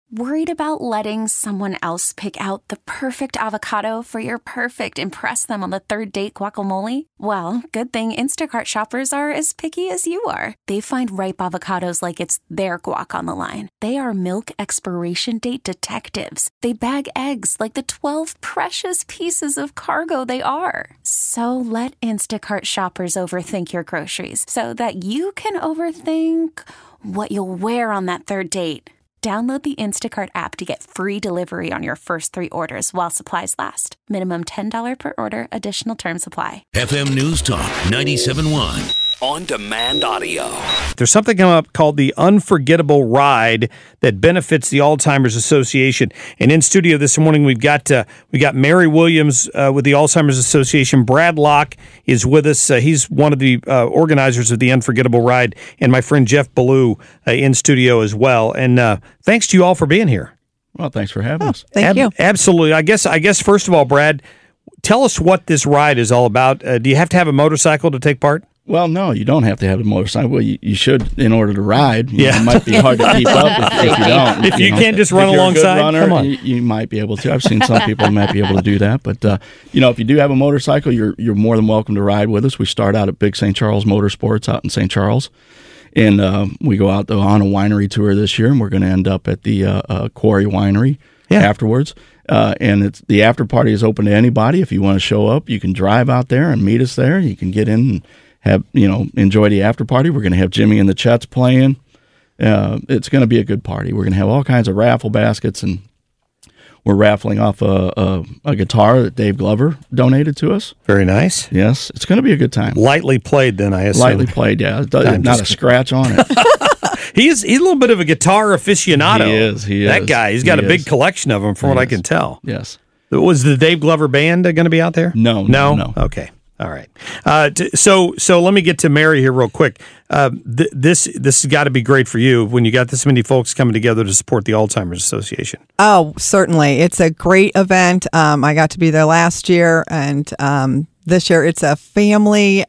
Worried about letting someone else pick out the perfect avocado for your perfect impress them on the third date guacamole? Well, good thing Instacart shoppers are as picky as you are. They find ripe avocados like it's their guac on the line. They are milk expiration date detectives. They bag eggs like the 12 precious pieces of cargo they are. So let Instacart shoppers overthink your groceries so that you can overthink what you'll wear on that third date. Download the Instacart app to get free delivery on your first 3 orders while supplies last. Minimum $10 per order. Additional terms apply. FM News Talk 97.1. On-demand audio. There's something coming up called the Unforgettable Ride that benefits the Alzheimer's Association. And in studio this morning, we got Mary Williams with the Alzheimer's Association. Brad Locke is with us. He's one of the organizers of the Unforgettable Ride, and my friend Jeff Ballou in studio as well. And thanks to you all for being here. Well, thanks for having us. Thank you. Absolutely. I guess first of all, Brad, tell us what this ride is all about. Do you have to have a motorcycle to take part? Well, no, you don't have to have a motorcycle. Well, you should in order to ride. Yeah. It might be hard to keep up if you don't. If you can't just run if you're alongside, a good runner, come on. You might be able to. I've seen some people who might be able to do that. But, if you do have a motorcycle, you're more than welcome to ride with us. We start out at Big St. Charles Motorsports out in St. Charles. And we go out on a winery tour this year, and we're going to end up at the Quarry Winery afterwards. And the after party is open to anybody. If you want to show up, you can drive out there and meet us there. You can get in and have enjoy the after party. We're going to have Jimmy and the Chets playing. It's going to be a good party. We're going to have all kinds of raffle baskets, and we're raffling off a guitar that Dave Glover donated to us. Very nice. Yes, it's going to be a good time. Lightly played, then I assume. Lightly played, yeah. Not a scratch on it. He's a little bit of a guitar aficionado. He is. That guy. He's got a big collection of them, from what I can tell. Yes. Was the Dave Glover Band going to be out there? No. Okay. All right. So let me get to Mary here real quick. This has got to be great for you when you got this many folks coming together to support the Alzheimer's Association. Oh, certainly. It's a great event. I got to be there last year, and this year it's a family.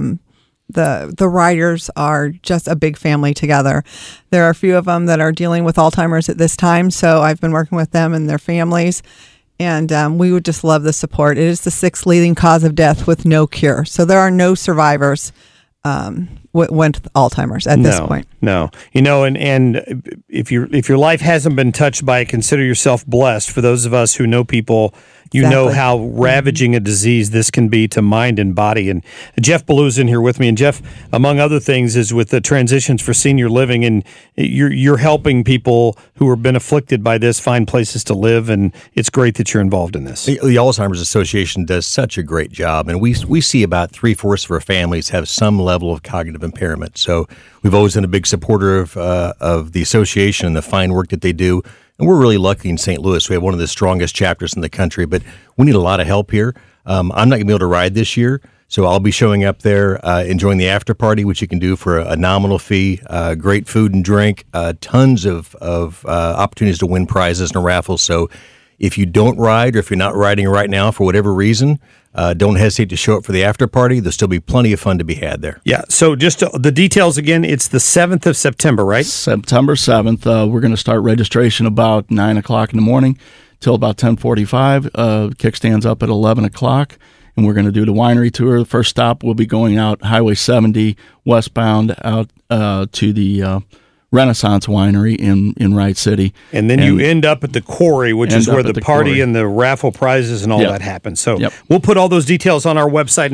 The riders are just a big family together. There are a few of them that are dealing with Alzheimer's at this time, so I've been working with them and their families. And we would just love the support. It is the 6th leading cause of death with no cure. So there are no survivors with Alzheimer's at this point. No. And if your life hasn't been touched by it, consider yourself blessed. For those of us who know people, you know how ravaging a disease this can be to mind and body. And Jeff Ballou's in here with me. And Jeff, among other things, is with the Transitions for Senior Living. And you're helping people who have been afflicted by this find places to live. And it's great that you're involved in this. The Alzheimer's Association does such a great job. And we see about 3/4 of our families have some level of cognitive impairment. So we've always been a big supporter of the association and the fine work that they do. And we're really lucky in St. Louis. We have one of the strongest chapters in the country, but we need a lot of help here. I'm not going to be able to ride this year, so I'll be showing up there, enjoying the after party, which you can do for a nominal fee, great food and drink, tons of opportunities to win prizes and raffles. So if you don't ride, or if you're not riding right now for whatever reason, don't hesitate to show up for the after party. There'll still be plenty of fun to be had there. Yeah, so just the details again, it's the 7th of September, right? September 7th. We're going to start registration about 9 o'clock in the morning till about 10:45. Kickstand's up at 11 o'clock, and we're going to do the winery tour. The first stop, we'll be going out Highway 70 westbound out to the Renaissance Winery in Wright City. And then you end up at the Quarry, which is where the party and the raffle prizes and all that happen. So we'll put all those details on our website,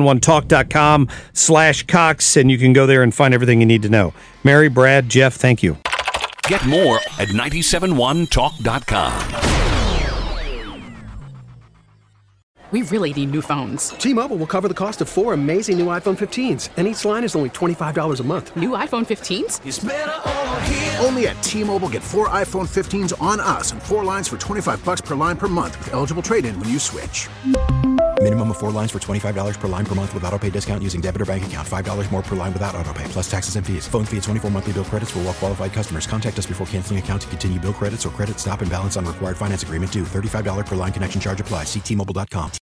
971talk.com/Cox, and you can go there and find everything you need to know. Mary, Brad, Jeff, thank you. Get more at 971talk.com. We really need new phones. T-Mobile will cover the cost of 4 amazing new iPhone 15s, and each line is only $25 a month. New iPhone 15s? It's better over here. Only at T-Mobile, get 4 iPhone 15s on us and 4 lines for $25 per line per month with eligible trade-in when you switch. Minimum of 4 lines for $25 per line per month with autopay discount using debit or bank account. $5 more per line without autopay, plus taxes and fees. Phone fee at 24 monthly bill credits for well-qualified customers. Contact us before canceling account to continue bill credits or credit stop and balance on required finance agreement due. $35 per line connection charge applies. See T-Mobile.com.